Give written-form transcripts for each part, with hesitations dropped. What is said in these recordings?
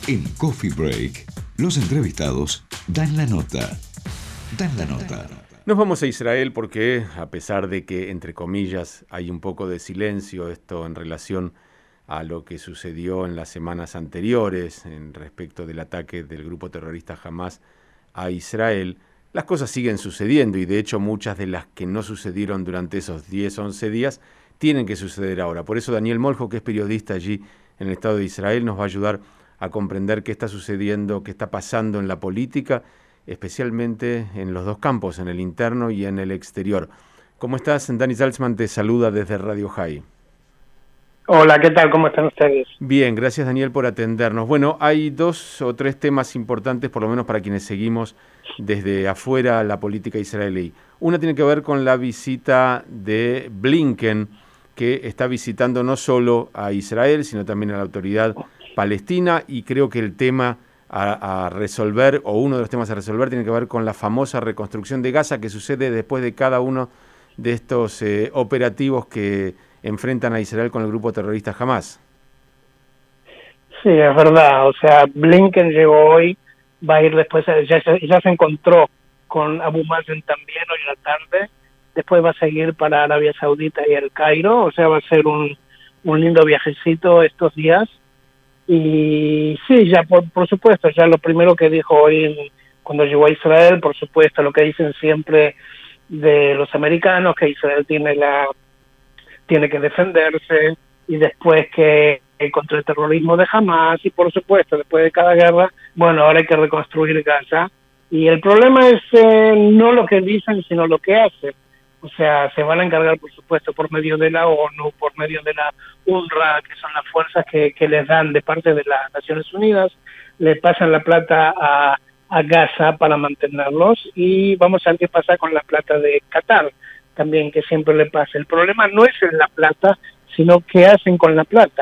En Coffee Break, los entrevistados dan la nota. Dan la nota. Nos vamos a Israel porque, a pesar de que, entre comillas, hay un poco de silencio esto en relación a lo que sucedió en las semanas anteriores en respecto del ataque del grupo terrorista Hamás a Israel, las cosas siguen sucediendo y de hecho muchas de las que no sucedieron durante esos 10, 11 días tienen que suceder ahora. Por eso Daniel Moljo, que es periodista allí en el Estado de Israel, nos va a ayudar a comprender qué está sucediendo, qué está pasando en la política, especialmente en los dos campos, en el interno y en el exterior. ¿Cómo estás? Dani Salzman te saluda desde Radio High. Hola, ¿qué tal? ¿Cómo están ustedes? Bien, gracias Daniel por atendernos. Bueno, hay 2 o 3 temas importantes, por lo menos para quienes seguimos desde afuera la política israelí. Una tiene que ver con la visita de Blinken, que está visitando no solo a Israel, sino también a la autoridad palestina, y creo que el tema a resolver, o uno de los temas a resolver, tiene que ver con la famosa reconstrucción de Gaza que sucede después de cada uno de estos operativos que enfrentan a Israel con el grupo terrorista Hamás. Sí, es verdad. O sea, Blinken llegó hoy, va a ir después, ya se encontró con Abu Mazen también hoy en la tarde, después va a seguir para Arabia Saudita y el Cairo, o sea, va a ser un lindo viajecito estos días. Y sí, ya por supuesto, ya lo primero que dijo hoy cuando llegó a Israel, por supuesto, lo que dicen siempre de los americanos, que Israel tiene que defenderse, y después que contra el terrorismo de Hamás, y por supuesto, después de cada guerra, bueno, ahora hay que reconstruir Gaza. Y el problema es no lo que dicen, sino lo que hacen. O sea, se van a encargar, por supuesto, por medio de la ONU, por medio de la UNRWA, que son las fuerzas que les dan de parte de las Naciones Unidas, le pasan la plata a Gaza para mantenerlos, y vamos a ver qué pasa con la plata de Qatar, también, que siempre le pasa. El problema no es en la plata, sino qué hacen con la plata.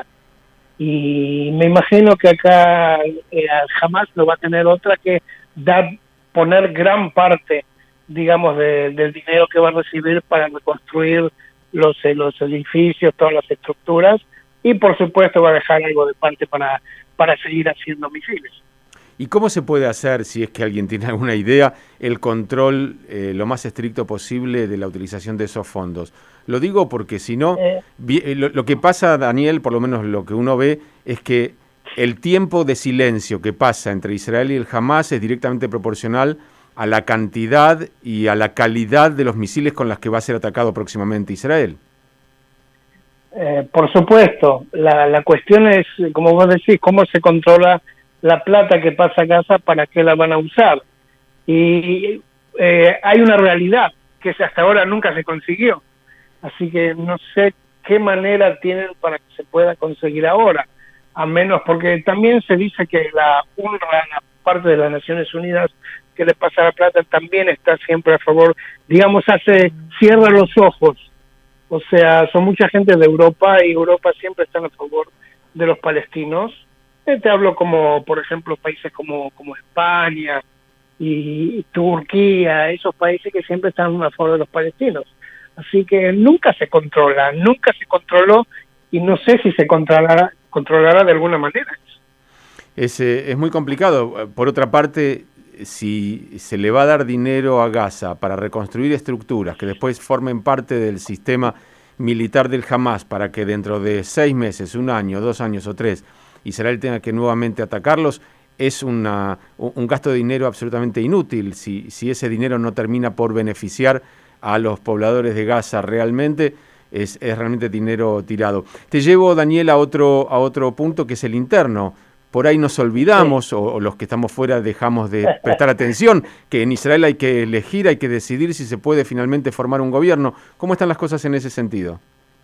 Y me imagino que acá jamás no va a tener otra que poner gran parte, digamos, del dinero que va a recibir para reconstruir los edificios, todas las estructuras, y por supuesto va a dejar algo de parte para seguir haciendo misiles. ¿Y cómo se puede hacer, si es que alguien tiene alguna idea, el control lo más estricto posible de la utilización de esos fondos? Lo digo porque si no, lo que pasa, Daniel, por lo menos lo que uno ve, es que el tiempo de silencio que pasa entre Israel y el Hamás es directamente proporcional a la cantidad y a la calidad de los misiles con los que va a ser atacado próximamente Israel. Por supuesto, la cuestión es, como vos decís, cómo se controla la plata que pasa a Gaza, para qué la van a usar. Y hay una realidad que hasta ahora nunca se consiguió, así que no sé qué manera tienen para que se pueda conseguir ahora, a menos, porque también se dice que la UNRWA, la parte de las Naciones Unidas que le pasa la plata, también está siempre a favor, digamos, cierra los ojos. O sea, son mucha gente de Europa, y Europa siempre está a favor de los palestinos. Te hablo como, por ejemplo, países como España y Turquía, esos países que siempre están a favor de los palestinos. Así que nunca se controló, y no sé si se controlará de alguna manera. Es muy complicado. Por otra parte, si se le va a dar dinero a Gaza para reconstruir estructuras que después formen parte del sistema militar del Hamás, para que dentro de 6 meses, 1 año, 2 años o 3, Israel tenga que nuevamente atacarlos, es un gasto de dinero absolutamente inútil. Si ese dinero no termina por beneficiar a los pobladores de Gaza realmente, es realmente dinero tirado. Te llevo, Daniel, a otro punto, que es el interno. Por ahí nos olvidamos, o los que estamos fuera dejamos de prestar atención, que en Israel hay que elegir, hay que decidir si se puede finalmente formar un gobierno. ¿Cómo están las cosas en ese sentido?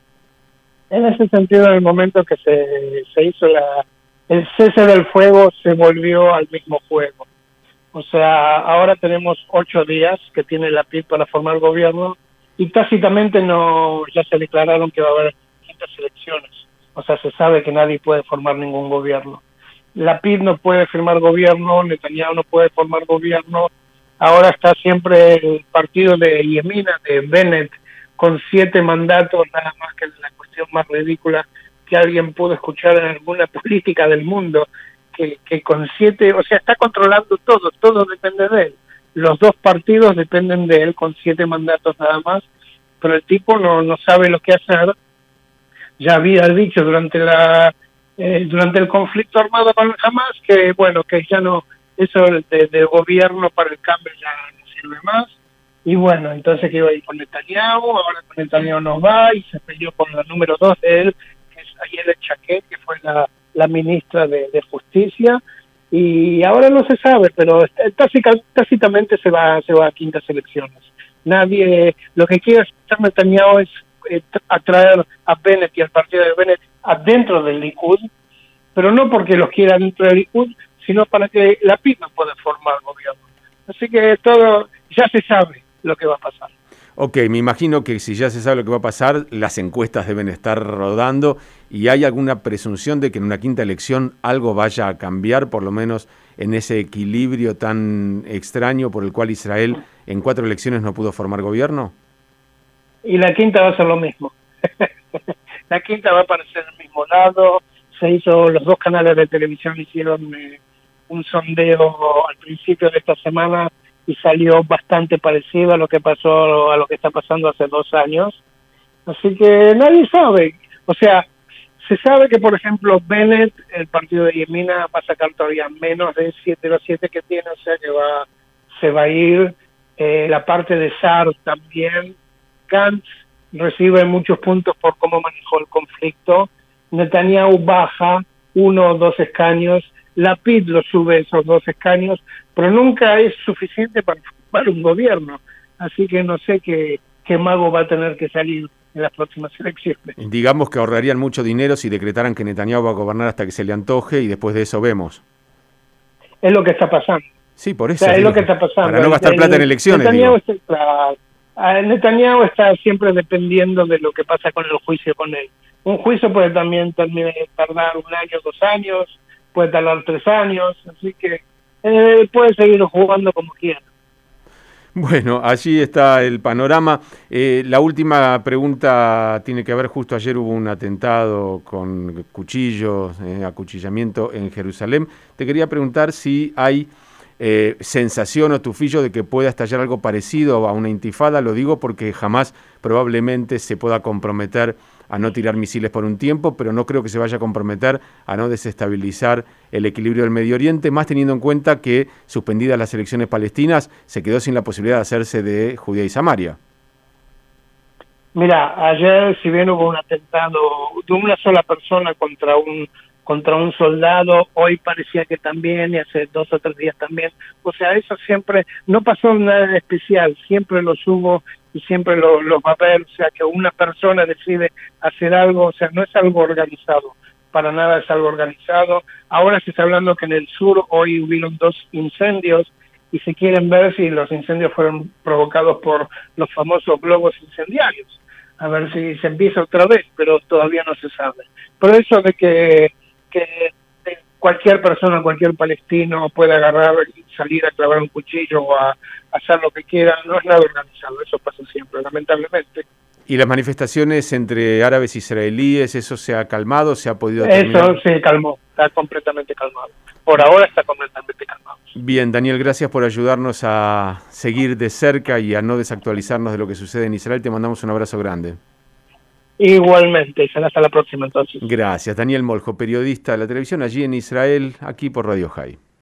En ese sentido, en el momento que se hizo el cese del fuego, se volvió al mismo juego. O sea, ahora tenemos 8 días que tiene la PID para formar gobierno, y tácitamente ya se declararon que va a haber 5 elecciones. O sea, se sabe que nadie puede formar ningún gobierno. La PID no puede firmar gobierno, Netanyahu no puede formar gobierno. Ahora está siempre el partido de Yemina, de Bennett, con 7 mandatos, nada más, que es la cuestión más ridícula que alguien pudo escuchar en alguna política del mundo. que con 7, o sea, está controlando todo depende de él. Los dos partidos dependen de él con 7 mandatos nada más, pero el tipo no sabe lo que hacer. Ya había dicho durante el conflicto armado con Hamas que, bueno, que ya no, eso de gobierno para el cambio ya no sirve más. Y bueno, entonces que iba a ir con Netanyahu, ahora con Netanyahu no va, y se peleó con la número 2 de él, que es Ayelet Shaked, que fue la ministra de Justicia, y ahora no se sabe, pero tácitamente se va a quintas elecciones. Nadie, lo que quiere hacer Netanyahu es atraer a Bennett y al partido de Bennett adentro del Likud, pero no porque los quiera dentro del Likud, sino para que la PID no pueda formar gobierno. Así que todo ya se sabe lo que va a pasar. Ok, me imagino que si ya se sabe lo que va a pasar, las encuestas deben estar rodando y hay alguna presunción de que en una quinta elección algo vaya a cambiar, por lo menos en ese equilibrio tan extraño por el cual Israel en 4 elecciones no pudo formar gobierno. Y la quinta va a ser lo mismo. La quinta va a aparecer del mismo lado. Los 2 canales de televisión hicieron un sondeo al principio de esta semana y salió bastante parecido a lo que está pasando hace 2 años. Así que nadie sabe. O sea, se sabe que, por ejemplo, Bennett, el partido de Yemina, va a sacar todavía menos de 7 que tiene, o sea que se va a ir. La parte de Sar también. Gantz recibe muchos puntos por cómo manejó el conflicto. Netanyahu baja 1 o 2 escaños. Lapid lo sube esos 2 escaños, pero nunca es suficiente para formar un gobierno. Así que no sé qué mago va a tener que salir en las próximas elecciones. Digamos que ahorrarían mucho dinero si decretaran que Netanyahu va a gobernar hasta que se le antoje y después de eso vemos. Es lo que está pasando. Sí, por eso. O sea, es lo que está pasando. Para no gastar plata en elecciones. Netanyahu está siempre dependiendo de lo que pasa con el juicio con él. Un juicio puede también tardar 1 año, 2 años, puede tardar 3 años, así que puede seguir jugando como quiera. Bueno, allí está el panorama. La última pregunta tiene que ver, justo ayer hubo un atentado con cuchillos, acuchillamiento en Jerusalén. Te quería preguntar si hay sensación o tufillo de que pueda estallar algo parecido a una intifada. Lo digo porque jamás probablemente se pueda comprometer a no tirar misiles por un tiempo, pero no creo que se vaya a comprometer a no desestabilizar el equilibrio del Medio Oriente, más teniendo en cuenta que, suspendidas las elecciones palestinas, se quedó sin la posibilidad de hacerse de Judea y Samaria. Mira, ayer, si bien hubo un atentado de una sola persona contra un soldado, hoy parecía que también, y hace 2 o 3 días también. O sea, eso siempre, no pasó nada especial, siempre los hubo y siempre los va a haber. O sea, que una persona decide hacer algo, o sea, no es algo organizado, para nada es algo organizado. Ahora se está hablando que en el sur hoy hubieron 2 incendios y se quieren ver si los incendios fueron provocados por los famosos globos incendiarios. A ver si se empieza otra vez, pero todavía no se sabe. Por eso de que cualquier persona, cualquier palestino puede agarrar y salir a clavar un cuchillo o a hacer lo que quiera, no es nada organizado, eso pasa siempre, lamentablemente. ¿Y las manifestaciones entre árabes e israelíes, eso se ha calmado, se ha podido terminar? Eso se calmó, está completamente calmado. Por ahora está completamente calmado. Bien, Daniel, gracias por ayudarnos a seguir de cerca y a no desactualizarnos de lo que sucede en Israel. Te mandamos un abrazo grande. Igualmente, y será hasta la próxima entonces. Gracias. Daniel Moljo, periodista de la televisión allí en Israel, aquí por Radio High.